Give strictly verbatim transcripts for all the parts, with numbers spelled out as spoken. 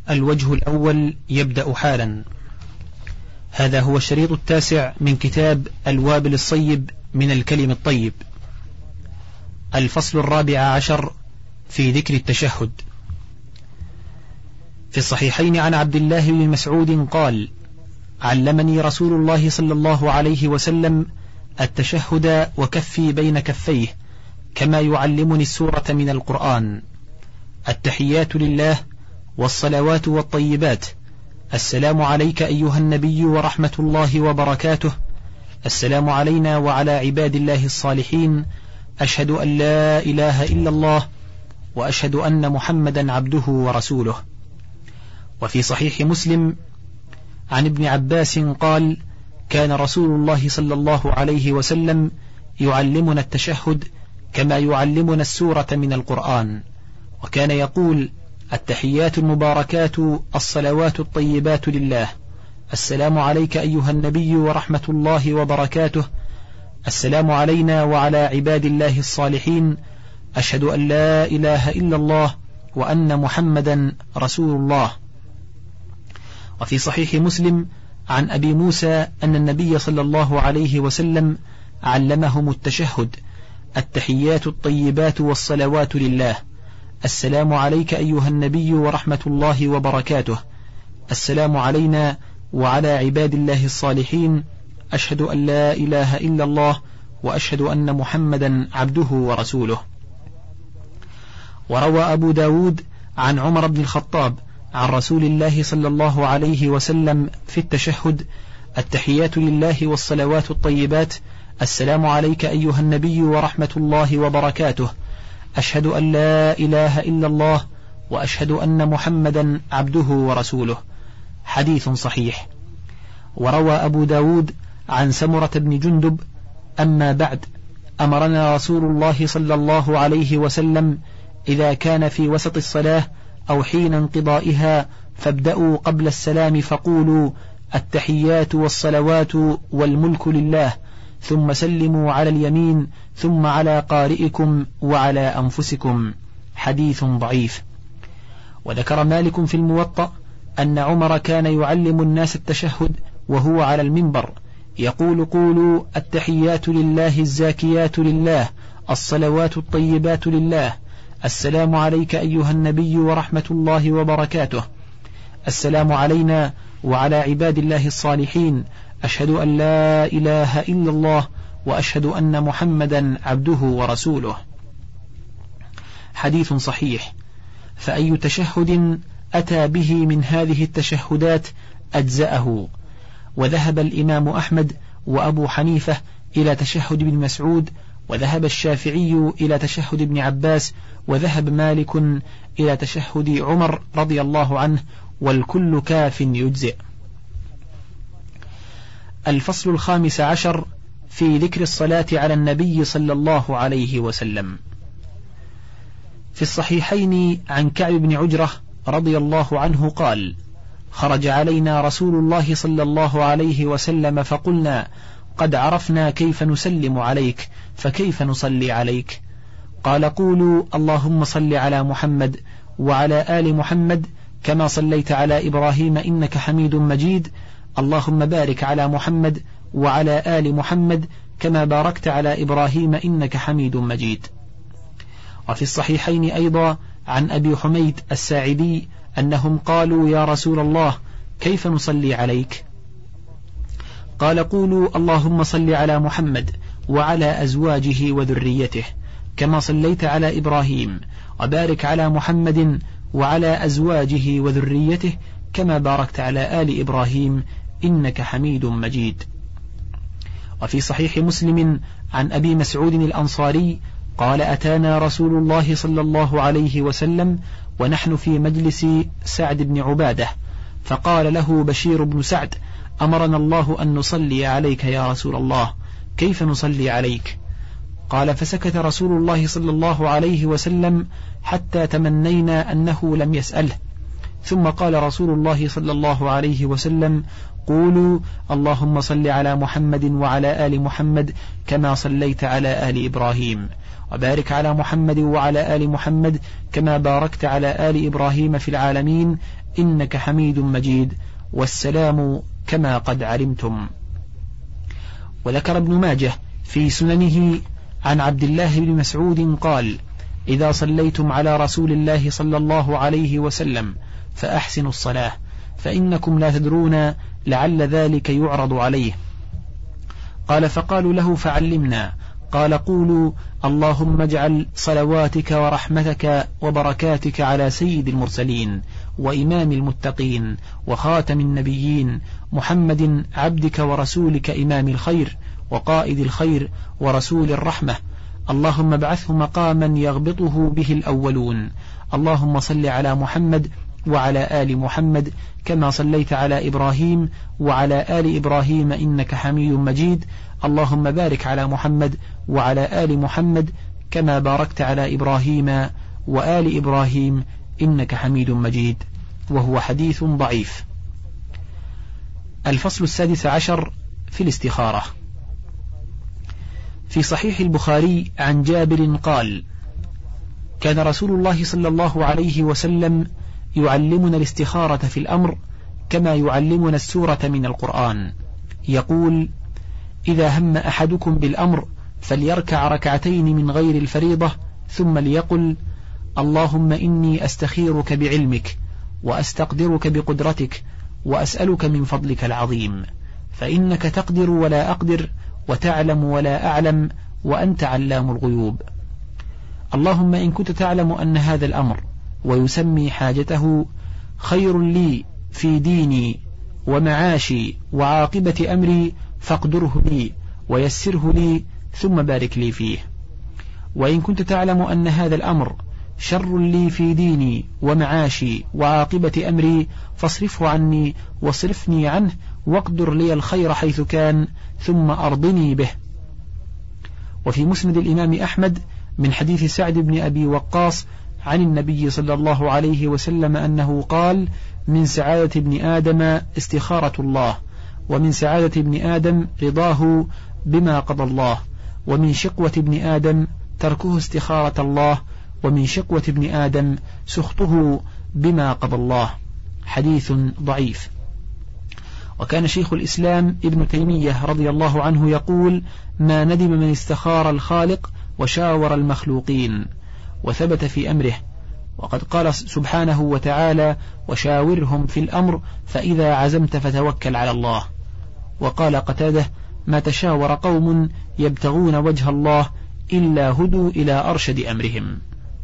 الوجه الأول يبدأ حالا. هذا هو الشريط التاسع من كتاب الوابل الصيب من الكلم الطيب. الفصل الرابع عشر في ذكر التشهد. في الصحيحين عن عبد الله بن مسعود قال: علمني رسول الله صلى الله عليه وسلم التشهد وكفي بين كفيه كما يعلمني السورة من القرآن. التحيات لله والصلوات والطيبات، السلام عليك أيها النبي ورحمة الله وبركاته، السلام علينا وعلى عباد الله الصالحين، أشهد أن لا إله إلا الله وأشهد أن محمدا عبده ورسوله. وفي صحيح مسلم عن ابن عباس قال: كان رسول الله صلى الله عليه وسلم يعلمنا التشهد كما يعلمنا السورة من القرآن، وكان يقول: التحيات المباركات الصلوات الطيبات لله، السلام عليك أيها النبي ورحمة الله وبركاته، السلام علينا وعلى عباد الله الصالحين، أشهد أن لا إله إلا الله وأن محمدا رسول الله. وفي صحيح مسلم عن أبي موسى أن النبي صلى الله عليه وسلم علمهم التشهد: التحيات الطيبات والصلوات لله، السلام عليك أيها النبي ورحمة الله وبركاته، السلام علينا وعلى عباد الله الصالحين، أشهد أن لا إله إلا الله وأشهد أن محمدا عبده ورسوله. وروى أبو داود عن عمر بن الخطاب عن رسول الله صلى الله عليه وسلم في التشهد: التحيات لله والصلوات الطيبات، السلام عليك أيها النبي ورحمة الله وبركاته، أشهد أن لا إله إلا الله وأشهد أن محمدا عبده ورسوله. حديث صحيح. وروى أبو داود عن سمرة بن جندب: أما بعد، أمرنا رسول الله صلى الله عليه وسلم إذا كان في وسط الصلاة أو حين انقضائها فابدأوا قبل السلام فقولوا: التحيات والصلوات والملك لله، ثم سلموا على اليمين، ثم على قارئكم وعلى أنفسكم. حديث ضعيف. وذكر مالك في الموطأ أن عمر كان يعلم الناس التشهد وهو على المنبر يقول: قولوا التحيات لله الزاكيات لله، الصلوات الطيبات لله، السلام عليك أيها النبي ورحمة الله وبركاته، السلام علينا وعلى عباد الله الصالحين، أشهد أن لا إله إلا الله وأشهد أن محمدا عبده ورسوله. حديث صحيح. فأي تشهد أتى به من هذه التشهدات أجزأه. وذهب الإمام أحمد وأبو حنيفة إلى تشهد ابن مسعود، وذهب الشافعي إلى تشهد ابن عباس، وذهب مالك إلى تشهد عمر رضي الله عنه، والكل كاف يجزئ. الفصل الخامس عشر في ذكر الصلاة على النبي صلى الله عليه وسلم. في الصحيحين عن كعب بن عجرة رضي الله عنه قال: خرج علينا رسول الله صلى الله عليه وسلم فقلنا: قد عرفنا كيف نسلم عليك، فكيف نصلي عليك؟ قال: قولوا اللهم صل على محمد وعلى آل محمد كما صليت على إبراهيم إنك حميد مجيد، اللهم بارك على محمد وعلى آل محمد كما باركت على إبراهيم إنك حميد مجيد. وفي الصحيحين أيضا عن أبي حميد الساعدي أنهم قالوا: يا رسول الله كيف نصلي عليك؟ قال: قولوا اللهم صل على محمد وعلى أزواجه وذريته كما صليت على إبراهيم، وبارك على محمد وعلى أزواجه وذريته كما باركت على آل إبراهيم إنك حميد مجيد. وفي صحيح مسلم عن أبي مسعود الأنصاري قال: أتانا رسول الله صلى الله عليه وسلم ونحن في مجلس سعد بن عبادة، فقال له بشير بن سعد: أمرنا الله أن نصلي عليك يا رسول الله، كيف نصلي عليك؟ قال: فسكت رسول الله صلى الله عليه وسلم حتى تمنينا أنه لم يسأله، ثم قال رسول الله صلى الله عليه وسلم: قولوا اللهم صل على محمد وعلى آل محمد كما صليت على آل إبراهيم، وبارك على محمد وعلى آل محمد كما باركت على آل إبراهيم في العالمين إنك حميد مجيد، والسلام كما قد علمتم. وذكر ابن ماجه في سننه عن عبد الله بن مسعود قال: إذا صليتم على رسول الله صلى الله عليه وسلم فأحسنوا الصلاة، فإنكم لا تدرون لعل ذلك يعرض عليه. قال: فقالوا له: فعلمنا. قال: قولوا اللهم اجعل صلواتك ورحمتك وبركاتك على سيد المرسلين وإمام المتقين وخاتم النبيين محمد عبدك ورسولك إمام الخير وقائد الخير ورسول الرحمة، اللهم ابعثه مقاما يغبطه به الأولون. اللهم صل على محمد وعلى آل محمد كما صليت على إبراهيم وعلى آل إبراهيم إنك حميد مجيد. اللهم بارك على محمد وعلى آل محمد كما باركت على إبراهيم وآل إبراهيم إنك حميد مجيد. وهو حديث ضعيف. الفصل السادس عشر في الاستخارة. في صحيح البخاري عن جابر قال: كان رسول الله صلى الله عليه وسلم يعلمنا الاستخارة في الأمر كما يعلمنا السورة من القرآن، يقول: إذا هم أحدكم بالأمر فليركع ركعتين من غير الفريضة ثم ليقل: اللهم إني أستخيرك بعلمك وأستقدرك بقدرتك وأسألك من فضلك العظيم، فإنك تقدر ولا أقدر وتعلم ولا أعلم وأنت علام الغيوب. اللهم إن كنت تعلم أن هذا الأمر ويسمي حاجته خير لي في ديني ومعاشي وعاقبة أمري فاقدره لي ويسره لي ثم بارك لي فيه. وإن كنت تعلم أن هذا الأمر شر لي في ديني ومعاشي وعاقبة أمري فاصرفه عني واصرفني عنه واقدر لي الخير حيث كان ثم أرضني به. وفي مسند الإمام أحمد من حديث سعد بن أبي وقاص عن النبي صلى الله عليه وسلم أنه قال: من سعادة ابن آدم استخارة الله، ومن سعادة ابن آدم رضاه بما قضى الله، ومن شقوة ابن آدم تركه استخارة الله، ومن شقوة ابن آدم سخطه بما قضى الله. حديث ضعيف. وكان شيخ الإسلام ابن تيمية رضي الله عنه يقول: ما ندم من استخار الخالق وشاور المخلوقين، وثبت في أمره. وقد قال سبحانه وتعالى: وشاورهم في الأمر فإذا عزمت فتوكل على الله. وقال قتاده: ما تشاور قوم يبتغون وجه الله إلا هدوا إلى أرشد أمرهم.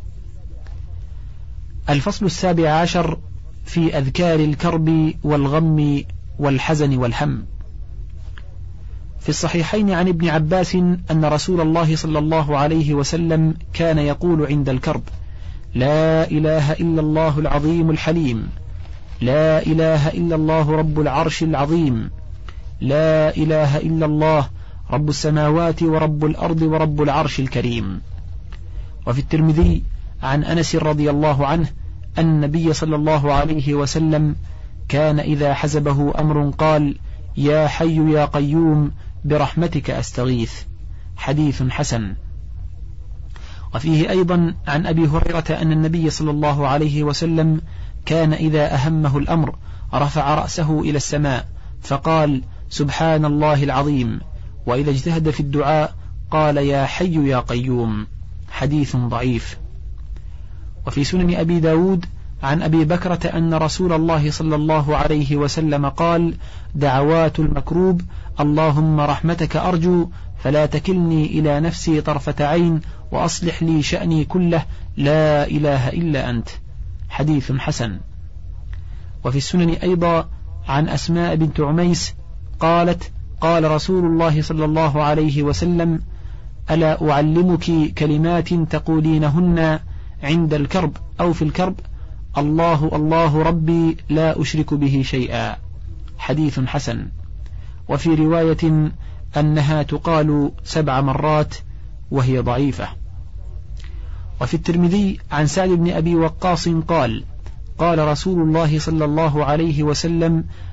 الفصل السابع عشر في أذكار الكرب والغم والحزن والهم. في الصحيحين عن ابن عباس أن رسول الله صلى الله عليه وسلم كان يقول عند الكرب: لا إله إلا الله العظيم الحليم، لا إله إلا الله رب العرش العظيم، لا إله إلا الله رب السماوات ورب الأرض ورب العرش الكريم. وفي الترمذي عن أنس رضي الله عنه أن النبي صلى الله عليه وسلم كان إذا حزبه أمر قال: يا حي يا قيوم برحمتك أستغيث. حديث حسن. وفيه أيضا عن أبي هريرة أن النبي صلى الله عليه وسلم كان إذا أهمه الأمر رفع رأسه إلى السماء فقال: سبحان الله العظيم. وإذا اجتهد في الدعاء قال: يا حي يا قيوم. حديث ضعيف. وفي سنن أبي داود عن أبي بكرة أن رسول الله صلى الله عليه وسلم قال: دعوات المكروب: اللهم رحمتك أرجو فلا تكلني إلى نفسي طرفة عين وأصلح لي شأني كله، لا إله إلا أنت. حديث حسن. وفي السنن أيضا عن أسماء بنت عميس قالت: قال رسول الله صلى الله عليه وسلم: ألا أعلمك كلمات تقولينهن عند الكرب أو في الكرب؟ الله الله ربي لا أشرك به شيئا. حديث حسن. وفي رواية أنها تقال سبع مرات وهي ضعيفة. وفي الترمذي عن سعد بن أبي وقاص قال: قال رسول الله صلى الله عليه وسلم: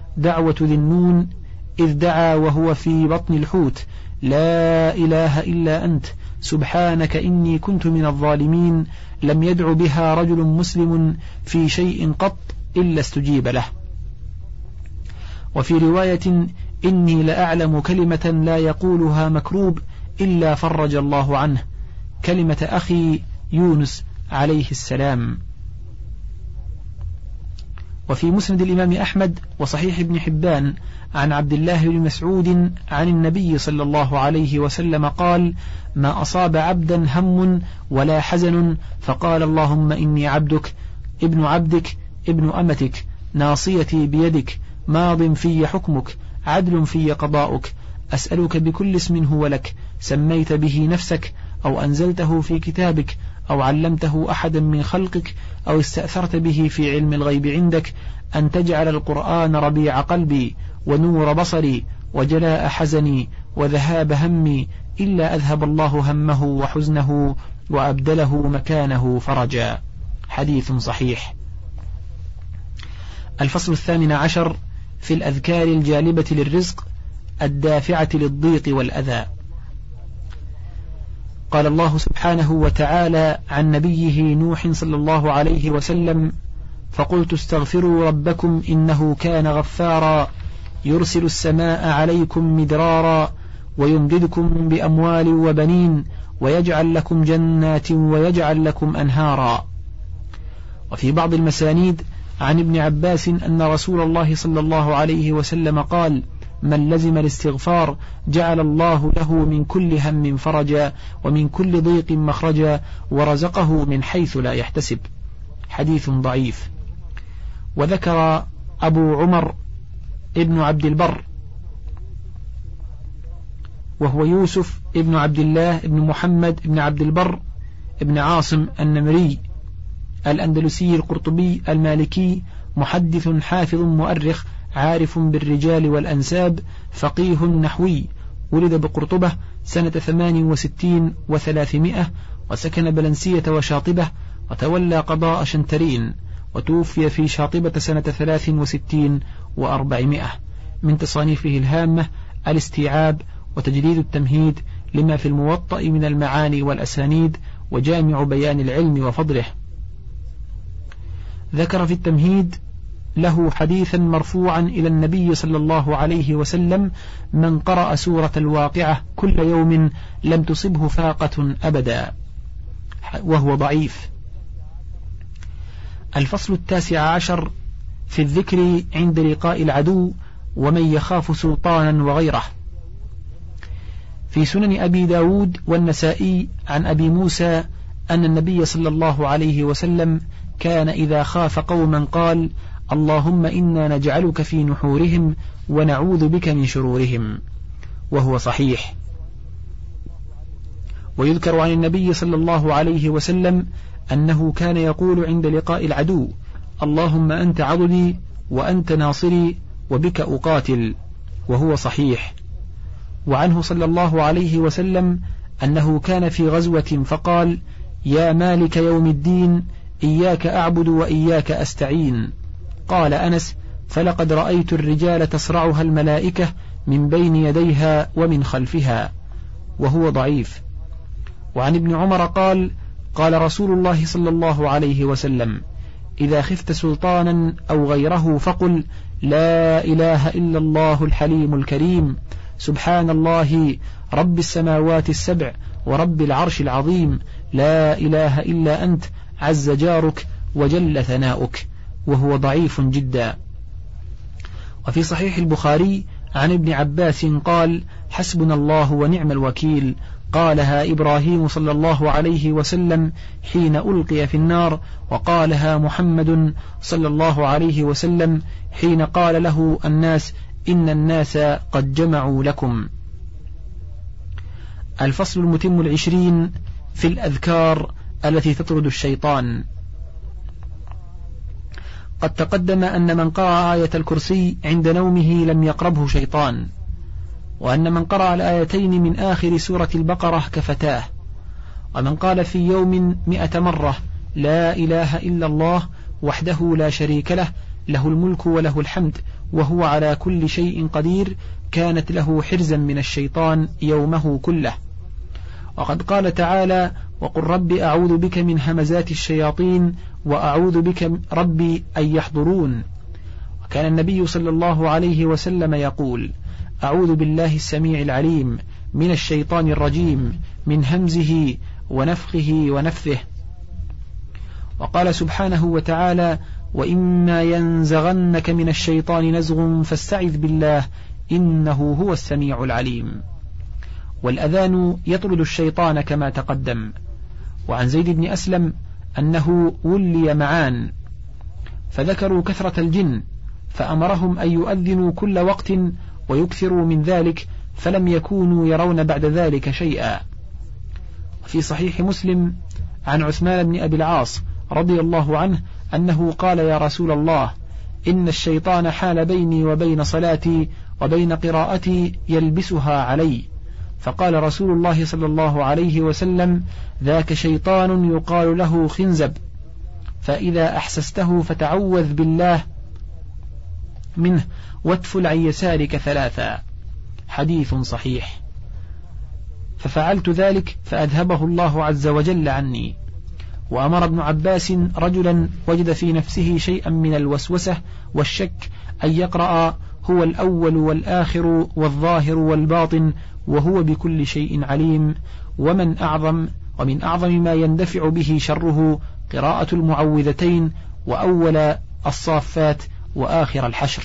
دعوة ذي النون إذ دعا وهو في بطن الحوت لا إله إلا أنت سبحانك إني كنت من الظالمين، لم يدع بها رجل مسلم في شيء قط إلا استجيب له. وفي رواية إني لأعلم كلمة لا يقولها مكروب إلا فرج الله عنه، كلمة أخي يونس عليه السلام. وفي مسند الإمام أحمد وصحيح ابن حبان عن عبد الله بن مسعود عن النبي صلى الله عليه وسلم قال: ما أصاب عبدا هم ولا حزن فقال اللهم إني عبدك ابن عبدك ابن أمتك ناصيتي بيدك ماض في حكمك عدل في قضاؤك، أسألك بكل اسم هو لك سميت به نفسك أو أنزلته في كتابك أو علمته أحدا من خلقك أو استأثرت به في علم الغيب عندك أن تجعل القرآن ربيع قلبي ونور بصري وجلاء حزني وذهاب همي إلا أذهب الله همه وحزنه وأبدله مكانه فرجا. حديث صحيح. الفصل الثامن عشر في الأذكار الجالبة للرزق الدافعة للضيق والأذى. قال الله سبحانه وتعالى عن نبيه نوح صلى الله عليه وسلم: فقلت استغفروا ربكم إنه كان غفارا يرسل السماء عليكم مدرارا ويمددكم بأموال وبنين ويجعل لكم جنات ويجعل لكم أنهارا. وفي بعض المسانيد عن ابن عباس أن رسول الله صلى الله عليه وسلم قال: من لزم الاستغفار جعل الله له من كل هم فرجا ومن كل ضيق مخرجا ورزقه من حيث لا يحتسب. حديث ضعيف. وذكر أبو عمر ابن عبد البر وهو يوسف ابن عبد الله ابن محمد ابن عبد البر ابن عاصم النمري الأندلسي القرطبي المالكي، محدث حافظ مؤرخ عارف بالرجال والأنساب، فقيه نحوي، ولد بقرطبة سنة ثمان وستين وثلاثمائة وسكن بلنسية وشاطبة وتولى قضاء شنترين، وتوفي في شاطبة سنة ثلاث وستين وأربعمائة. من تصانيفه الهامة الاستيعاب وتجريد التمهيد لما في الموطأ من المعاني والأسانيد وجامع بيان العلم وفضله. ذكر في التمهيد له حديثا مرفوعا إلى النبي صلى الله عليه وسلم: من قرأ سورة الواقعة كل يوم لم تصبه فاقة أبدا، وهو ضعيف. الفصل التاسع عشر في الذكر عند لقاء العدو ومن يخاف سلطانا وغيره. في سنن أبي داود والنسائي عن أبي موسى أن النبي صلى الله عليه وسلم كان إذا خاف قوما قال: اللهم إنا نجعلك في نحورهم ونعوذ بك من شرورهم، وهو صحيح. ويذكر عن النبي صلى الله عليه وسلم أنه كان يقول عند لقاء العدو: اللهم أنت عضدي وأنت ناصري وبك أقاتل، وهو صحيح. وعنه صلى الله عليه وسلم أنه كان في غزوة فقال: يا مالك يوم الدين إياك أعبد وإياك أستعين. قال أنس: فلقد رأيت الرجال تصرعها الملائكة من بين يديها ومن خلفها، وهو ضعيف. وعن ابن عمر قال: قال رسول الله صلى الله عليه وسلم: إذا خفت سلطانا أو غيره فقل: لا إله إلا الله الحليم الكريم، سبحان الله رب السماوات السبع ورب العرش العظيم، لا إله إلا أنت عز جارك وجل ثناؤك، وهو ضعيف جدا. وفي صحيح البخاري عن ابن عباس قال: حسبنا الله ونعم الوكيل، قالها إبراهيم صلى الله عليه وسلم حين ألقي في النار، وقالها محمد صلى الله عليه وسلم حين قال له الناس: إن الناس قد جمعوا لكم. الفصل المتم العشرين في الأذكار التي تطرد الشيطان. قد تقدم أن من قرأ آية الكرسي عند نومه لم يقربه شيطان، وأن من قرأ الآيتين من آخر سورة البقرة كفتاه، ومن قال في يوم مئة مرة لا إله إلا الله وحده لا شريك له له الملك وله الحمد وهو على كل شيء قدير كانت له حرزا من الشيطان يومه كله. وقد قال تعالى: وقل رب أعوذ بك من همزات الشياطين وأعوذ بك ربي أن يحضرون. وكان النبي صلى الله عليه وسلم يقول: أعوذ بالله السميع العليم من الشيطان الرجيم من همزه ونفخه ونفثه. وقال سبحانه وتعالى: وإما ينزغنك من الشيطان نزغ فاستعذ بالله إنه هو السميع العليم. والأذان يطرد الشيطان كما تقدم. وعن زيد بن أسلم أنه ولي معان فذكروا كثرة الجن فأمرهم أن يؤذنوا كل وقت ويكثروا من ذلك فلم يكونوا يرون بعد ذلك شيئا. في صحيح مسلم عن عثمان بن أبي العاص رضي الله عنه أنه قال: يا رسول الله، إن الشيطان حال بيني وبين صلاتي وبين قراءتي يلبسها علي. فقال رسول الله صلى الله عليه وسلم: ذاك شيطان يقال له خنزب، فإذا أحسسته فتعوذ بالله منه واتفل عن يسارك ثلاثا. حديث صحيح. ففعلت ذلك فأذهبه الله عز وجل عني. وأمر ابن عباس رجلا وجد في نفسه شيئا من الوسوسة والشك أن يقرأ: هو الأول والآخر والظاهر والباطن وهو بكل شيء عليم. ومن أعظم ومن أعظم ما يندفع به شره قراءة المعوذتين وأول الصافات وآخر الحشر.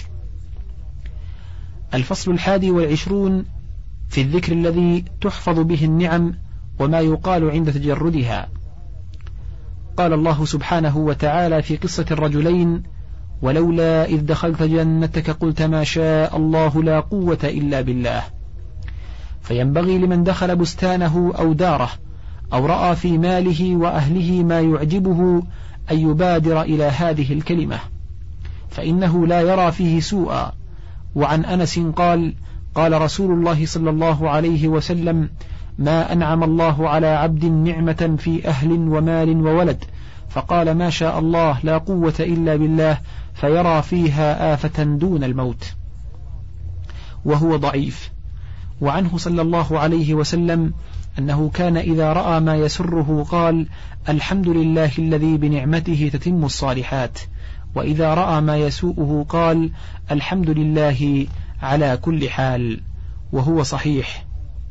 الفصل الحادي والعشرون في الذكر الذي تحفظ به النعم وما يقال عند تجردها. قال الله سبحانه وتعالى في قصة الرجلين: ولولا إذ دخلت جنتك قلت ما شاء الله لا قوة إلا بالله. فينبغي لمن دخل بستانه أو داره أو رأى في ماله وأهله ما يعجبه أن يبادر إلى هذه الكلمة، فإنه لا يرى فيه سوءا. وعن أنس قال: قال رسول الله صلى الله عليه وسلم: ما أنعم الله على عبد نعمة في أهل ومال وولد فقال ما شاء الله لا قوة إلا بالله فيرى فيها آفة دون الموت، وهو ضعيف. وعنه صلى الله عليه وسلم أنه كان إذا رأى ما يسره قال: الحمد لله الذي بنعمته تتم الصالحات. وإذا رأى ما يسوءه قال: الحمد لله على كل حال، وهو صحيح.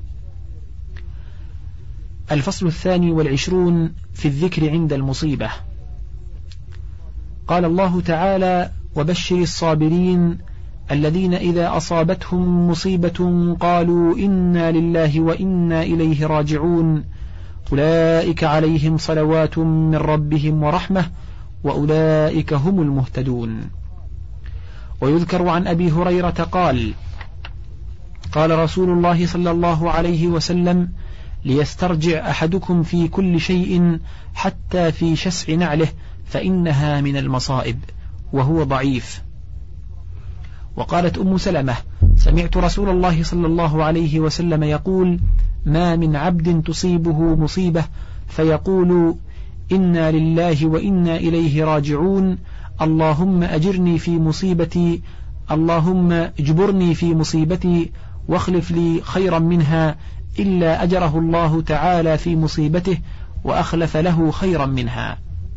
الفصل الثاني والعشرون في الذكر عند المصيبة. قال الله تعالى: وبشر الصابرين الذين إذا أصابتهم مصيبة قالوا إنا لله وإنا إليه راجعون أولئك عليهم صلوات من ربهم ورحمة وأولئك هم المهتدون. ويذكر عن أبي هريرة قال: قال رسول الله صلى الله عليه وسلم: ليسترجع أحدكم في كل شيء حتى في شسع نعله فإنها من المصائب، وهو ضعيف. وقالت أم سلمة: سمعت رسول الله صلى الله عليه وسلم يقول: ما من عبد تصيبه مصيبة فيقول إنا لله وإنا إليه راجعون اللهم أجرني في مصيبتي اللهم اجبرني في مصيبتي واخلف لي خيرا منها إلا أجره الله تعالى في مصيبته وأخلف له خيرا منها.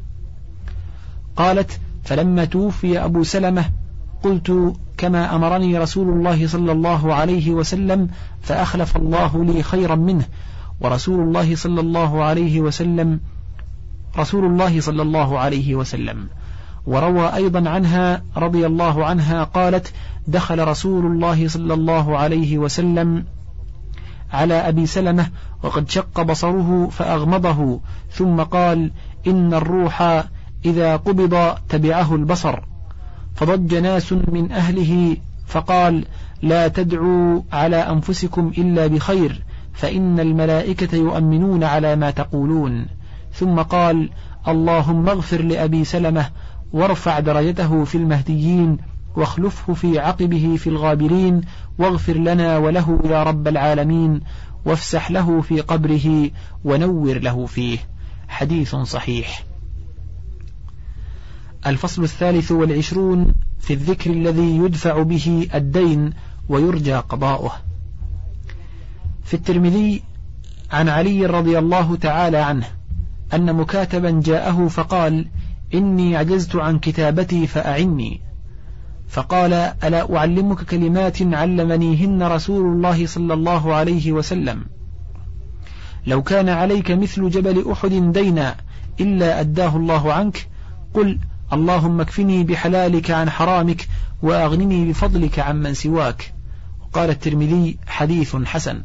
قالت: فلما توفي أبو سلمة قلت كما أمرني رسول الله صلى الله عليه وسلم فأخلف الله لي خيرا منه. ورسول الله صلى الله عليه وسلم رسول الله صلى الله عليه وسلم. وروى أيضا عنها رضي الله عنها قالت: دخل رسول الله صلى الله عليه وسلم على أبي سلمة وقد شق بصره فأغمضه ثم قال: إن الروح إذا قبض تبعه البصر. فضج ناس من أهله فقال: لا تدعوا على أنفسكم إلا بخير فإن الملائكة يؤمنون على ما تقولون. ثم قال: اللهم اغفر لأبي سلمة وارفع درجته في المهديين واخلفه في عقبه في الغابرين واغفر لنا وله يا رب العالمين وافسح له في قبره ونور له فيه. حديث صحيح. الفصل الثالث والعشرون في الذكر الذي يدفع به الدين ويرجى قضاؤه. في الترمذي عن علي رضي الله تعالى عنه أن مكاتبا جاءه فقال: إني عجزت عن كتابتي فأعني، فقال: ألا أعلمك كلمات علمنيهن رسول الله صلى الله عليه وسلم؟ لو كان عليك مثل جبل أحد دينا إلا أداه الله عنك، قل: اللهم اكفني بحلالك عن حرامك وأغنني بفضلك عمن سواك. قال الترمذي: حديث حسن.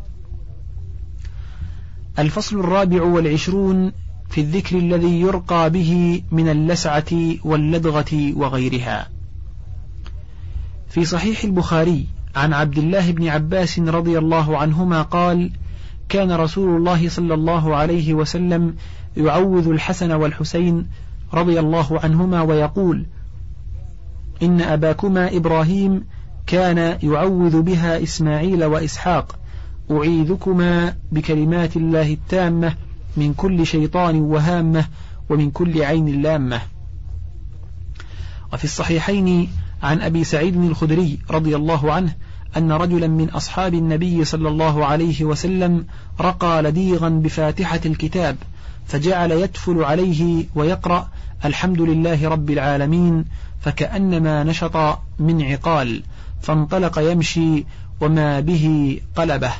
الفصل الرابع والعشرون في الذكر الذي يرقى به من اللسعة واللدغة وغيرها. في صحيح البخاري عن عبد الله بن عباس رضي الله عنهما قال: كان رسول الله صلى الله عليه وسلم يعوذ الحسن والحسين رضي الله عنهما ويقول: إن أباكما إبراهيم كان يعوذ بها إسماعيل وإسحاق، أعيذكما بكلمات الله التامة من كل شيطان وهامة ومن كل عين لامة. وفي الصحيحين عن أبي سعيد الخدري رضي الله عنه أن رجلا من أصحاب النبي صلى الله عليه وسلم رقى لديغا بفاتحة الكتاب، فجعل يتفل عليه ويقرأ: الحمد لله رب العالمين، فكأنما نشط من عقال، فانطلق يمشي وما به قلبه.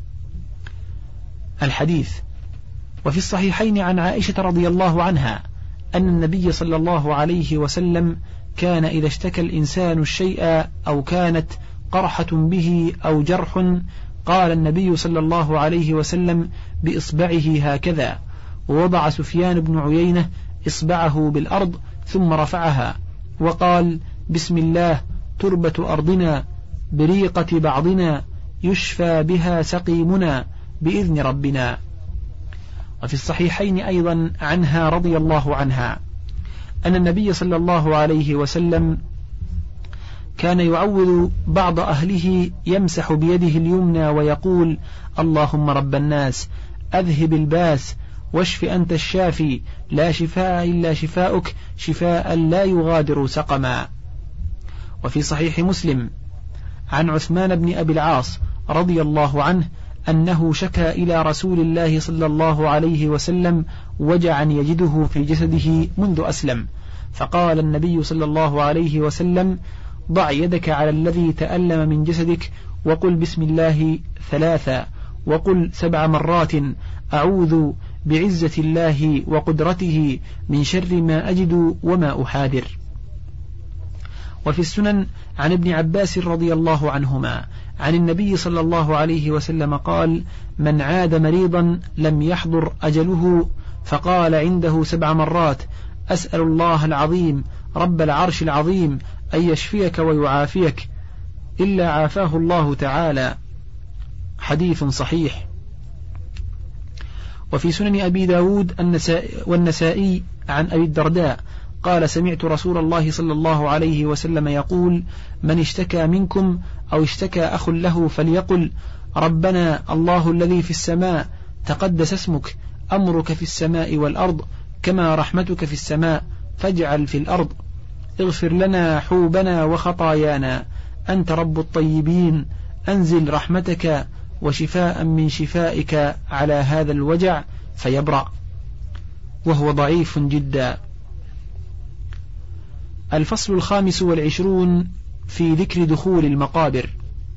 الحديث. وفي الصحيحين عن عائشة رضي الله عنها أن النبي صلى الله عليه وسلم كان إذا اشتكى الإنسان الشيء أو كانت قرحة به أو جرح، قال النبي صلى الله عليه وسلم بإصبعه هكذا، ووضع سفيان بن عيينة إصبعه بالأرض ثم رفعها وقال: بسم الله، تربة أرضنا، بريقة بعضنا، يشفى بها سقيمنا بإذن ربنا. وفي الصحيحين أيضا عنها رضي الله عنها أن النبي صلى الله عليه وسلم كان يعوذ بعض أهله يمسح بيده اليمنى ويقول: اللهم رب الناس، أذهب الباس، واشف أنت الشافي، لا شفاء إلا شفاؤك، شفاء لا يغادر سقما. وفي صحيح مسلم عن عثمان بن أبي العاص رضي الله عنه أنه شكى إلى رسول الله صلى الله عليه وسلم وجعا يجده في جسده منذ أسلم، فقال النبي صلى الله عليه وسلم: ضع يدك على الذي تألم من جسدك، وقل بسم الله ثلاثا، وقل سبع مرات: أعوذ بعزة الله وقدرته من شر ما أجد وما أحاذر. وفي السنن عن ابن عباس رضي الله عنهما عن النبي صلى الله عليه وسلم قال: من عاد مريضا لم يحضر أجله فقال عنده سبع مرات: أسأل الله العظيم رب العرش العظيم أن يشفيك ويعافيك إلا عافاه الله تعالى. حديث صحيح. وفي سنن أبي داود والنسائي عن أبي الدرداء قال: سمعت رسول الله صلى الله عليه وسلم يقول: من اشتكى منكم أو اشتكى أخ له فليقل: ربنا الله الذي في السماء، تقدس اسمك، أمرك في السماء والأرض، كما رحمتك في السماء، فاجعل في الأرض، اغفر لنا حوبنا وخطايانا، أنت رب الطيبين، أنزل رحمتك وشفاء من شفائك على هذا الوجع فيبرأ، وهو ضعيف جدا. الفصل الخامس والعشرون في ذكر دخول المقابر.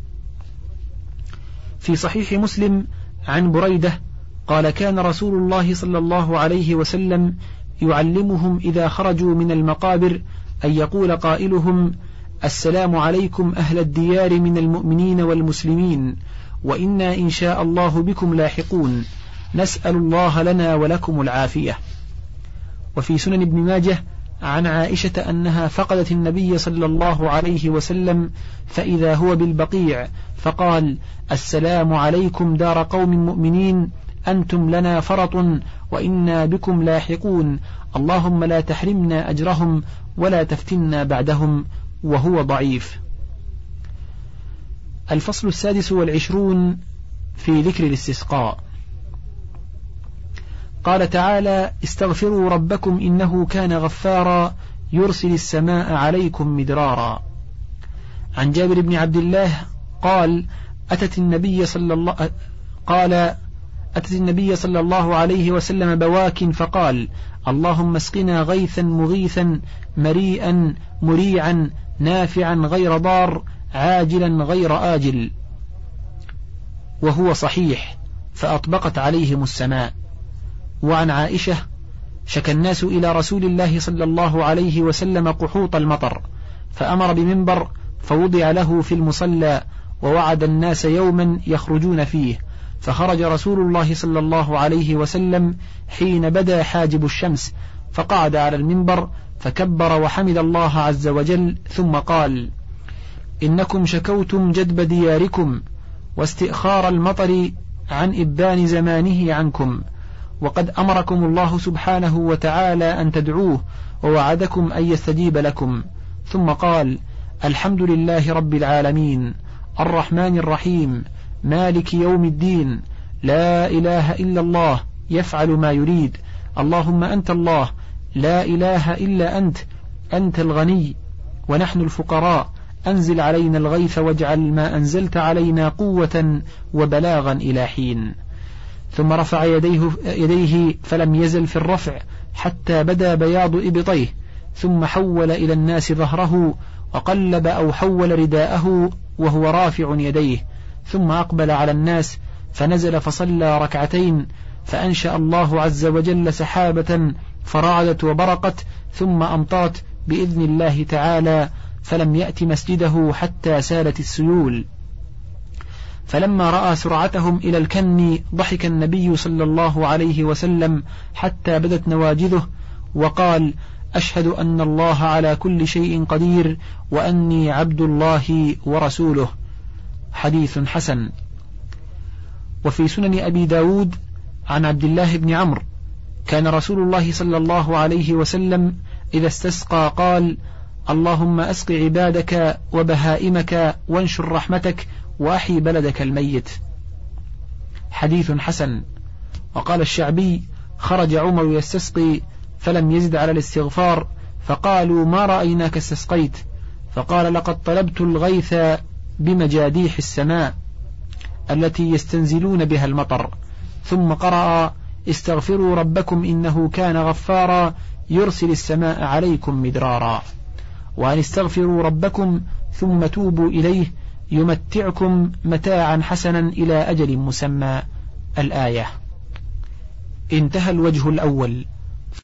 في صحيح مسلم عن بريدة قال: كان رسول الله صلى الله عليه وسلم يعلمهم إذا خرجوا من المقابر أن يقول قائلهم: السلام عليكم أهل الديار من المؤمنين والمسلمين، وإنا إن شاء الله بكم لاحقون، نسأل الله لنا ولكم العافية. وفي سنن ابن ماجه عن عائشة أنها فقدت النبي صلى الله عليه وسلم فإذا هو بالبقيع، فقال: السلام عليكم دار قوم مؤمنين، أنتم لنا فرط وإنا بكم لاحقون، اللهم لا تحرمنا أجرهم ولا تفتنا بعدهم، وهو ضعيف. الفصل السادس والعشرون في ذكر الاستسقاء. قال تعالى: استغفروا ربكم إنه كان غفارا يرسل السماء عليكم مدرارا. عن جابر بن عبد الله قال أتت النبي صلى الله قال أتت النبي صلى الله عليه وسلم بواك فقال اللهم اسقنا غيثا مغيثا مريئا مريعا نافعا غير ضار عاجلا غير آجل، وهو صحيح، فأطبقت عليهم السماء. وعن عائشة شكى الناس إلى رسول الله صلى الله عليه وسلم قحوط المطر، فأمر بمنبر فوضع له في المصلى، ووعد الناس يوما يخرجون فيه، فخرج رسول الله صلى الله عليه وسلم حين بدا حاجب الشمس، فقعد على المنبر فكبر وحمد الله عز وجل، ثم قال إنكم شكوتم جدب دياركم واستئخار المطر عن إبان زمانه عنكم، وقد أمركم الله سبحانه وتعالى أن تدعوه، ووعدكم أن يستجيب لكم. ثم قال الحمد لله رب العالمين الرحمن الرحيم مالك يوم الدين لا إله إلا الله يفعل ما يريد، اللهم أنت الله لا إله إلا أنت أنت الغني ونحن الفقراء، أنزل علينا الغيث واجعل ما أنزلت علينا قوة وبلاغا إلى حين. ثم رفع يديه, يديه فلم يزل في الرفع حتى بدا بياض إبطيه، ثم حول إلى الناس ظهره وقلب أو حول رداءه وهو رافع يديه، ثم أقبل على الناس فنزل فصلى ركعتين، فأنشأ الله عز وجل سحابة فرعدت وبرقت ثم أمطرت بإذن الله تعالى، فلم يأت مسجده حتى سالت السيول. فلما رأى سرعتهم إلى الكن ضحك النبي صلى الله عليه وسلم حتى بدت نواجذه، وقال أشهد أن الله على كل شيء قدير وأني عبد الله ورسوله. حديث حسن. وفي سنن أبي داود عن عبد الله بن عمرو كان رسول الله صلى الله عليه وسلم إذا استسقى قال اللهم أسق عبادك وبهائمك وانشر رحمتك وأحي بلدك الميت. حديث حسن. وقال الشعبي خرج عمر يستسقي فلم يزد على الاستغفار، فقالوا ما رأيناك استسقيت، فقال لقد طلبت الغيث بمجاديح السماء التي يستنزلون بها المطر، ثم قرأ استغفروا ربكم إنه كان غفارا يرسل السماء عليكم مدرارا، وأن استغفروا ربكم ثم توبوا إليه يمتعكم متاعا حسنا إلى أجل مسمى. الآية. انتهى الوجه الأول.